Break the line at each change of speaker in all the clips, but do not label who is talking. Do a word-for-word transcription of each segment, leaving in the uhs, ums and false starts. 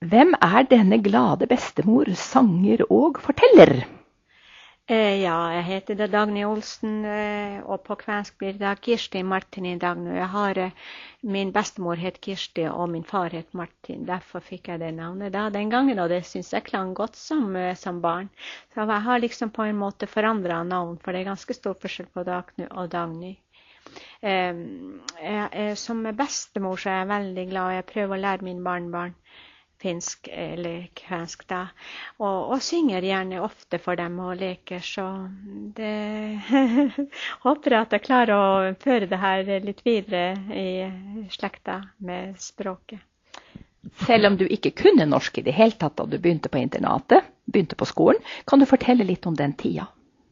Hvem er denne glade bestemor, sanger og forteller?
Eh, ja, jeg heter da Dagny Olsen, eh, og på kvensk blir det da Kirsti Martin i dag nå. Jeg har, eh, min bestemor het Kirsti, og min far het Martin. Derfor fikk jeg det navnet da den gangen, og det synes jeg klang godt som, eh, som barn. Så jeg har liksom på en måte forandret navn, for det er ganske stor forskjell på Dagny og Dagny. Eh, jeg, eh, som bestemor så er jeg veldig glad, og jeg prøver å lære min barnebarn finsk eller kvensk da, og, og synger gjerne ofte for dem og leker, så det håper at jeg klarer å føre det her litt videre i slekta med språket.
Selv om du ikke kunne norsk i det hele tatt da du begynte på internatet, begynte på skolen, kan du fortelle litt om den tida?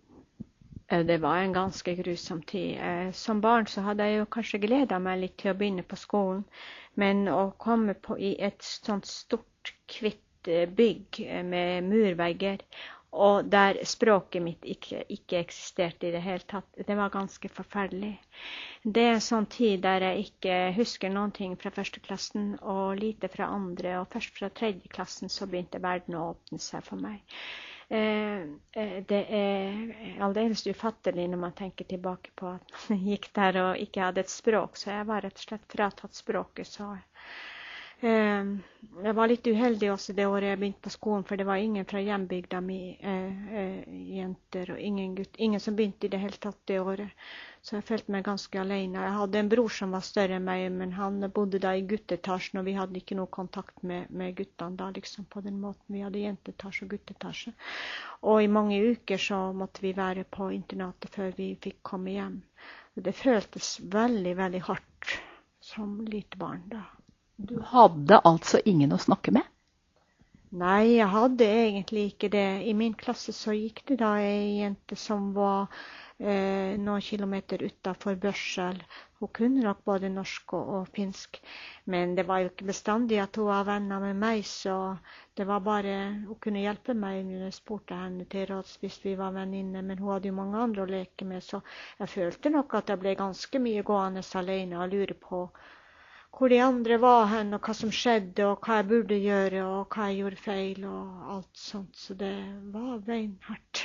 Det var en ganske grusom tid. Som barn så hadde jeg jo kanskje gledet meg litt til å begynne på skolen, men å komme på i et sånt stort, kvitt bygg med murvegger, og der språket mitt ikke, ikke eksisterte i det hele tatt, det var ganske forferdelig. Det er en sånn tid der jeg ikke husker noen ting fra første klassen, og lite fra andre, og først fra tredje klassen så begynte verden å åpne seg for meg. Eh, det er aldeles ufattelig når man tenker tilbake på at man gikk der og ikke hadde et språk, så jeg var rett og slett fratatt språket. Så eh, jeg var litt uheldig også det året jeg begynte på skolen, for det var ingen fra hjembygda mi, eh, eh, jenter, og ingen, gutt, ingen som begynte i det hele tatt det året. Så jeg følte meg ganske alene. Jeg hadde en bror som var større enn meg, men han bodde da i guttetasjen, og vi hadde ikke noe kontakt med, med guttene da, liksom på den måten. Vi hadde jentetasje og guttetasje. Og i mange uker så måtte vi være på internatet før vi fikk komme hjem. Det føltes veldig, veldig hardt som lite barn da.
Du hadde altså ingen å snakke med?
Nei, jeg hadde egentlig ikke det. I min klasse så gikk det da en jente som var eh, noen kilometer utenfor Børsel. Hun kunne nok både norsk og, og finsk, men det var jo ikke bestandig at hun var venner med meg, så det var bare, hun kunne hjelpe meg når jeg spurte henne til råds hvis vi var venninner, men hun hadde jo mange andre å leke med, så jeg følte nok at jeg ble ganske mye gående alene og lure på hvor de andre var hen, og hva som skjedde, og hva jeg burde gjøre, og hva jeg gjorde feil, og alt sånt. Så det var beinhardt.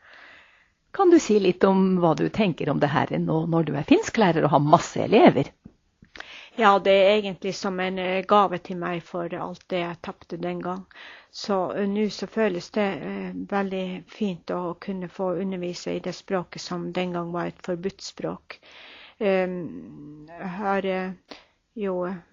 Kan du si litt om hva du tenker om det her nå når du er finsklærer og har masse elever?
Ja, det er egentlig som en gave til meg for alt det jeg tappte den gang. Så uh, nå så føles det uh, veldig fint å kunne få undervise i det språket som den gang var et forbudt språk. Um, jeg har... Uh, Jo,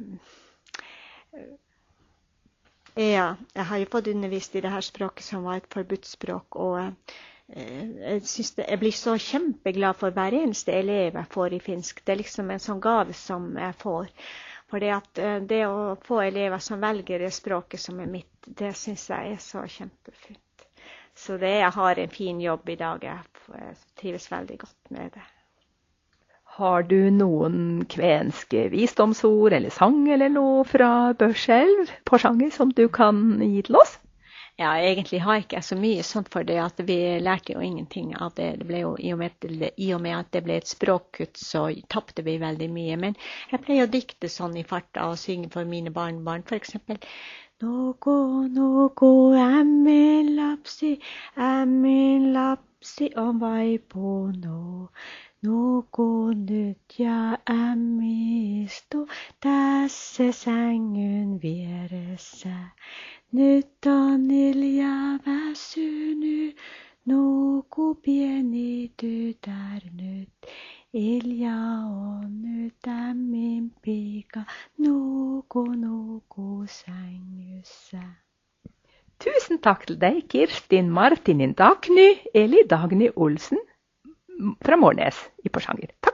ja, jeg har jo fått undervist i det her språket som var et forbudt språk, og jeg, synes det, jeg blir så kjempeglad for hver eneste elev jeg får i finsk. Det er liksom en sånn gave som jeg får. For det, at, det å få elever som velger det språket som er mitt, det synes jeg er så kjempefint. Så det, jeg har en fin jobb i dag, jeg trives veldig godt med det.
Har du noen kvenske visdomsord eller sang eller noe fra Børselv på sjanger som du kan gi til oss?
Ja, egentlig har ikke jeg så mye sånt for det, at vi lærte jo ingenting av det. Det ble jo, i og med, i og med at det ble et språkkutt, så tappte vi veldig mye. Men jeg pleier å dikte sånn i farta og synge for mine barnebarn, for eksempel. Någo, någo, emmin lapsi, emmin lapsi, om vai på nå. Någo nytt ja ämmisto, tässä sängyn vieressä. Nyt on Ilja väsynyt, nuku pieni tytär nyt. Ilja on nyt ämmin pika, nuku nuku sängyssä.
Tusen takk til deg, Kirstin Martinin Dagny, eller Dagny Olsen fra Mårnes i Porsanger. Takk.